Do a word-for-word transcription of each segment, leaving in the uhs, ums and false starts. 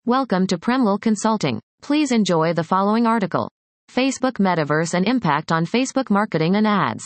Welcome to Premlil Consulting. Please enjoy the following article. Facebook Metaverse and Impact on Facebook Marketing and Ads.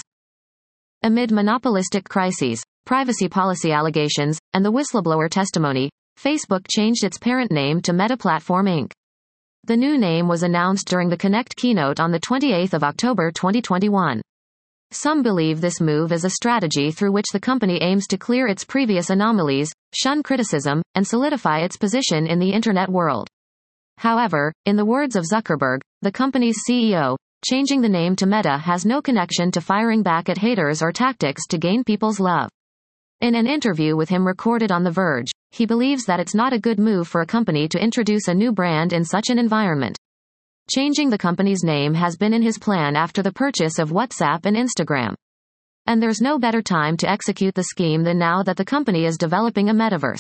Amid monopolistic crises, privacy policy allegations, and the whistleblower testimony, Facebook changed its parent name to Meta Platforms Incorporated. The new name was announced during the Connect keynote on the twenty-eighth of October twenty twenty-one. Some believe this move is a strategy through which the company aims to clear its previous anomalies, shun criticism, and solidify its position in the internet world. However, in the words of Zuckerberg, the company's C E O, changing the name to Meta has no connection to firing back at haters or tactics to gain people's love. In an interview with him recorded on The Verge, he believes that it's not a good move for a company to introduce a new brand in such an environment. Changing the company's name has been in his plan after the purchase of WhatsApp and Instagram. And there's no better time to execute the scheme than now that the company is developing a metaverse.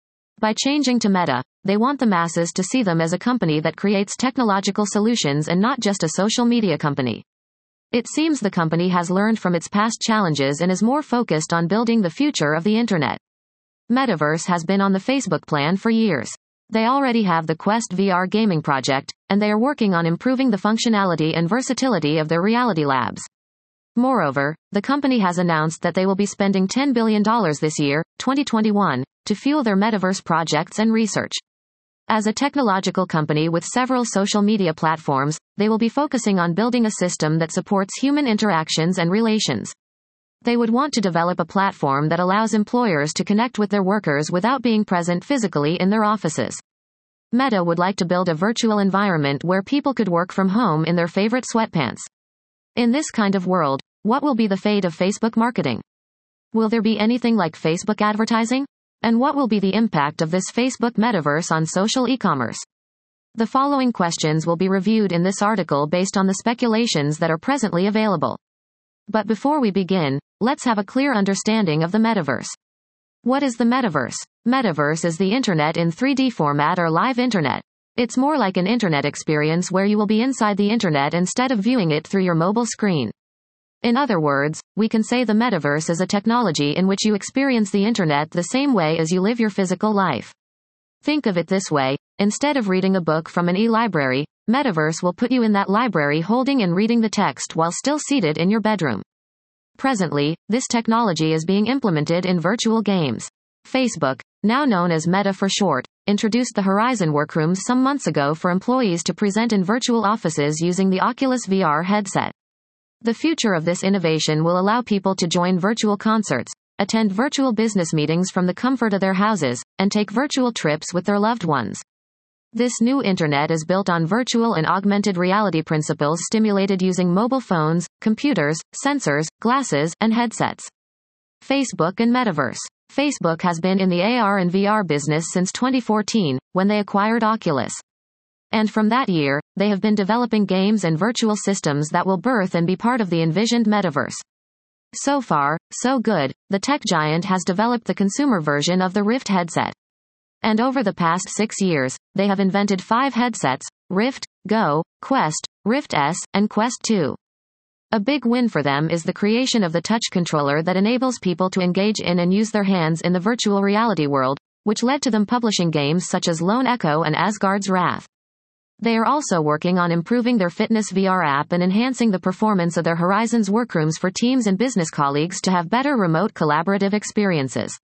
By changing to Meta, they want the masses to see them as a company that creates technological solutions and not just a social media company. It seems the company has learned from its past challenges and is more focused on building the future of the internet. Metaverse has been on the Facebook plan for years. They already have the Quest V R gaming project, and they are working on improving the functionality and versatility of their reality labs. Moreover, the company has announced that they will be spending ten billion dollars this year, twenty twenty-one, to fuel their metaverse projects and research. As a technological company with several social media platforms, they will be focusing on building a system that supports human interactions and relations. They would want to develop a platform that allows employers to connect with their workers without being present physically in their offices. Meta would like to build a virtual environment where people could work from home in their favorite sweatpants. In this kind of world, what will be the fate of Facebook marketing? Will there be anything like Facebook advertising? And what will be the impact of this Facebook metaverse on social e-commerce? The following questions will be reviewed in this article based on the speculations that are presently available. But before we begin, let's have a clear understanding of the metaverse. What is the metaverse? Metaverse is the internet in three D format or live internet. It's more like an internet experience where you will be inside the internet instead of viewing it through your mobile screen. In other words, we can say the metaverse is a technology in which you experience the internet the same way as you live your physical life. Think of it this way, instead of reading a book from an e-library, Metaverse will put you in that library holding and reading the text while still seated in your bedroom. Presently, this technology is being implemented in virtual games. Facebook, now known as Meta for short, introduced the Horizon Workrooms some months ago for employees to present in virtual offices using the Oculus V R headset. The future of this innovation will allow people to join virtual concerts, attend virtual business meetings from the comfort of their houses, and take virtual trips with their loved ones. This new internet is built on virtual and augmented reality principles stimulated using mobile phones, computers, sensors, glasses, and headsets. Facebook and Metaverse. Facebook has been in the A R and V R business since twenty fourteen, when they acquired Oculus. And from that year, they have been developing games and virtual systems that will birth and be part of the envisioned metaverse. So far, so good, the tech giant has developed the consumer version of the Rift headset. And over the past six years, they have invented five headsets: Rift, Go, Quest, Rift S, and Quest two. A big win for them is the creation of the touch controller that enables people to engage in and use their hands in the virtual reality world, which led to them publishing games such as Lone Echo and Asgard's Wrath. They are also working on improving their fitness V R app and enhancing the performance of their Horizons Workrooms for teams and business colleagues to have better remote collaborative experiences.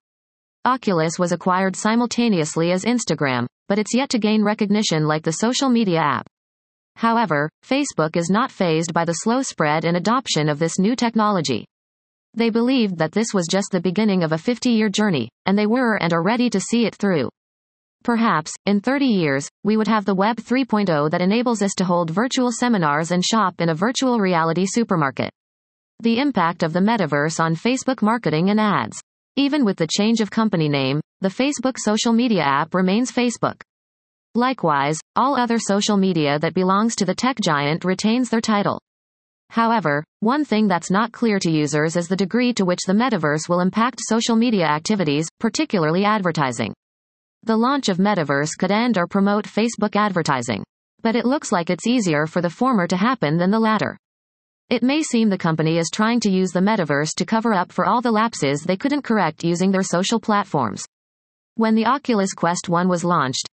Oculus was acquired simultaneously as Instagram, but it's yet to gain recognition like the social media app. However, Facebook is not fazed by the slow spread and adoption of this new technology. They believed that this was just the beginning of a fifty-year journey, and they were and are ready to see it through. Perhaps, in thirty years, we would have the Web three point oh that enables us to hold virtual seminars and shop in a virtual reality supermarket. The impact of the metaverse on Facebook marketing and ads. Even with the change of company name, the Facebook social media app remains Facebook. Likewise, all other social media that belongs to the tech giant retains their title. However, one thing that's not clear to users is the degree to which the metaverse will impact social media activities, particularly advertising. The launch of Metaverse could end or promote Facebook advertising. But it looks like it's easier for the former to happen than the latter. It may seem the company is trying to use the metaverse to cover up for all the lapses they couldn't correct using their social platforms. When the Oculus Quest one was launched,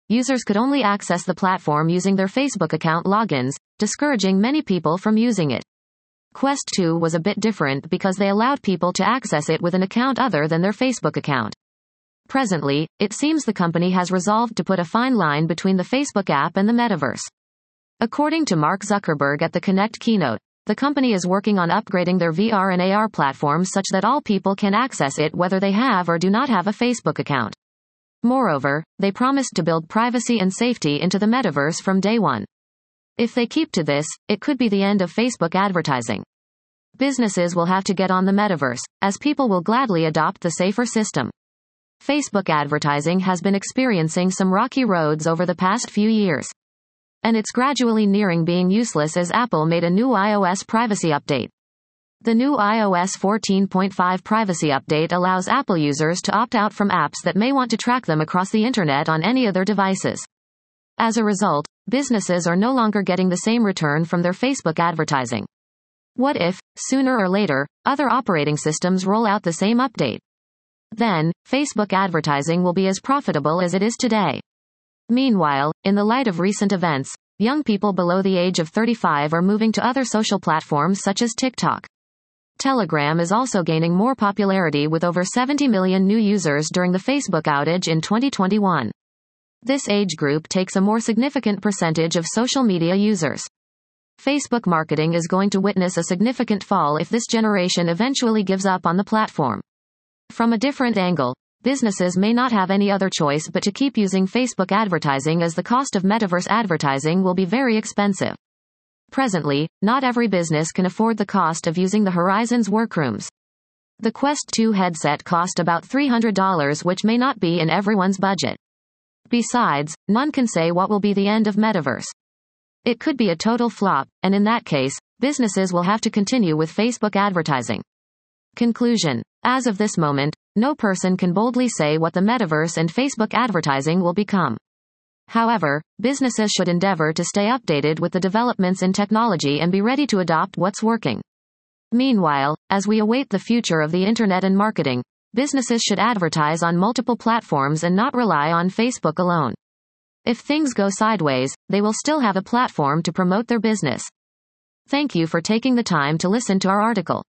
users could only access the platform using their Facebook account logins, discouraging many people from using it. Quest two was a bit different because they allowed people to access it with an account other than their Facebook account. Presently, it seems the company has resolved to put a fine line between the Facebook app and the metaverse. According to Mark Zuckerberg at the Connect keynote, the company is working on upgrading their V R and A R platforms such that all people can access it whether they have or do not have a Facebook account. Moreover, they promised to build privacy and safety into the metaverse from day one. If they keep to this, it could be the end of Facebook advertising. Businesses will have to get on the metaverse, as people will gladly adopt the safer system. Facebook advertising has been experiencing some rocky roads over the past few years. And it's gradually nearing being useless as Apple made a new iOS privacy update. The new iOS fourteen point five privacy update allows Apple users to opt out from apps that may want to track them across the internet on any of their devices. As a result, businesses are no longer getting the same return from their Facebook advertising. What if, sooner or later, other operating systems roll out the same update? Then, Facebook advertising will be as profitable as it is today. Meanwhile, in the light of recent events, young people below the age of thirty-five are moving to other social platforms such as TikTok. Telegram is also gaining more popularity with over seventy million new users during the Facebook outage in twenty twenty-one. This age group takes a more significant percentage of social media users. Facebook marketing is going to witness a significant fall if this generation eventually gives up on the platform. From a different angle, businesses may not have any other choice but to keep using Facebook advertising as the cost of metaverse advertising will be very expensive. Presently, not every business can afford the cost of using the Horizons workrooms. The Quest two headset cost about three hundred dollars, which may not be in everyone's budget. Besides, none can say what will be the end of metaverse. It could be a total flop, and in that case, businesses will have to continue with Facebook advertising. Conclusion. As of this moment, no person can boldly say what the metaverse and Facebook advertising will become. However, businesses should endeavor to stay updated with the developments in technology and be ready to adopt what's working. Meanwhile, as we await the future of the internet and marketing, businesses should advertise on multiple platforms and not rely on Facebook alone. If things go sideways, they will still have a platform to promote their business. Thank you for taking the time to listen to our article.